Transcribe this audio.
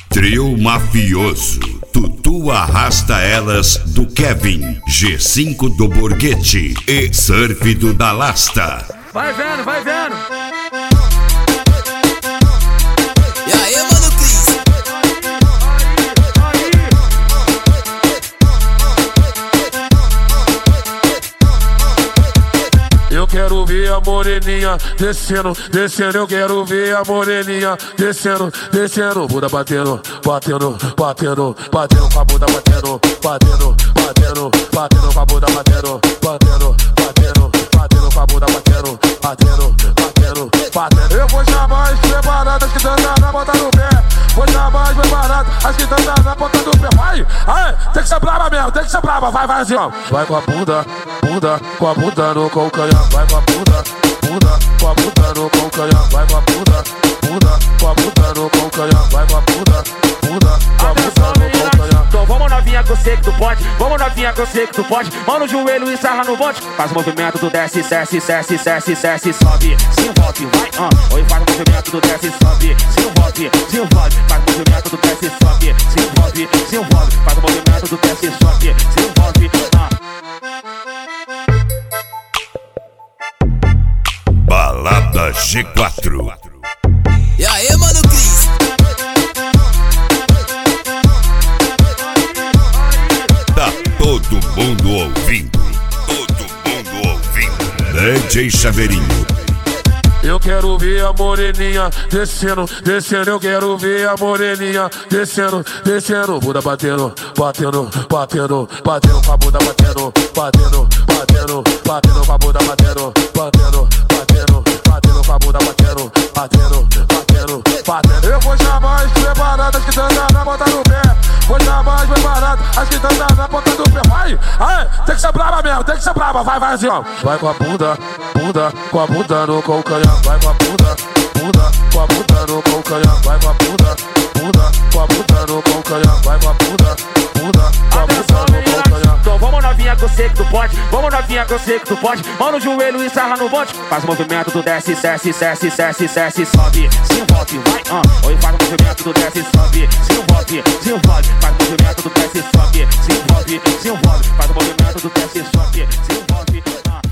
Trio mafioso. Tutu arrasta elas do Kevin, G5 do Borghetti e Surf do Dalasta. Vai vendo, vai vendo. E aí, mano, Cris? Eu quero ver a moreninha descendo, descendo. Eu quero ver a moreninha descendo, descendo. Bunda batendo, batendo, batendo, batendo com a bunda batendo, batendo, batendo, batendo com a bunda batendo, batendo, batendo, batendo com a bunda batendo, batendo, batendo, batendo. Eu vou chamar as preparadas que dançam na ponta do pé. Vou chamar as preparadas, as que dançam na ponta do pé. Vai, ai, tem que ser brava mesmo, tem que ser brava. Vai, vai assim, ó. Vai com a bunda, bunda, com a bunda no calcanhar. Vai com a bunda, bunda, com a bunda no calcanhar. Vai com a bunda, bunda, com a bunda no calcanhar. Vai com a bunda, bunda, com a bunda no calcanhar. Então vamos novinha que eu sei que tu pode. Vamos novinha que eu sei que tu pode. Mão no joelho e sarra no bote. Faz o movimento do desce, desce, desce, desce, desce, sobe. Se envolve, vai, Oi, faz o movimento do desce, sobe. Se envolve, se envolve. Faz o movimento do desce, sobe. Se envolve, se envolve. Faz o movimento do desce, sobe. Se envolve, Balada G4. E aí, mano, Cris? Tá todo mundo ouvindo. Todo mundo ouvindo. DJ Chaveirinho. Eu quero ver a moreninha descendo, descendo. Eu quero ver a moreninha descendo, descendo. Bunda batendo, batendo, batendo, batendo com a bunda batendo, batendo, batendo, batendo com a bunda batendo, batendo, batendo, batendo com a bunda batendo, batendo, batendo, batendo. Eu vou chamar as preparadas que dançam na ponta do pé. Vou chamar as preparadas, as que dançam na ponta do pé. Vai, ai, tem que ser brava mesmo, tem que ser brava. Vai, vai assim, ó. Vai com a bunda, bunda, com a bunda no calcanhar. Vai com a bunda, bunda, com a bunda no calcanhar. Vai com a bunda, bunda, com a bunda no calcanhar. Vai com a bunda, bunda, com a bunda no calcanhar. então vamos novinha que eu sei que tu pode. Vamos novinha que eu sei que tu pode. Mão no joelho e sarra no bote. Faz o movimento do desce, desce, desce, desce, desce, sobe. Se envolve, vai, Oi, faz o movimento do desce, sobe. Se envolve, se envolve. Faz o movimento do desce, sobe. Se envolve, se envolve. Faz o movimento do desce, sobe. Se envolve,